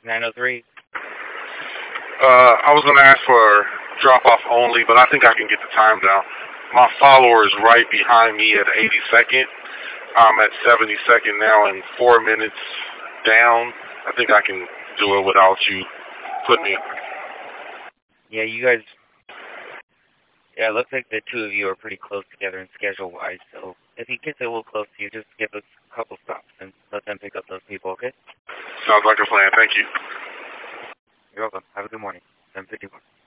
903. I was going to ask for drop-off only, but I think I can get the time down. My follower is right behind me at 82nd. I'm at 72nd now and 4 minutes down. I think I can do it without you putting me. Yeah, you guys. Yeah, it looks like the two of you are pretty close together in schedule-wise, so if he gets a little close to you, just give us a couple stops and let them pick up those people, okay? Sounds like a plan. Thank you. You're welcome. Have a good morning. 751.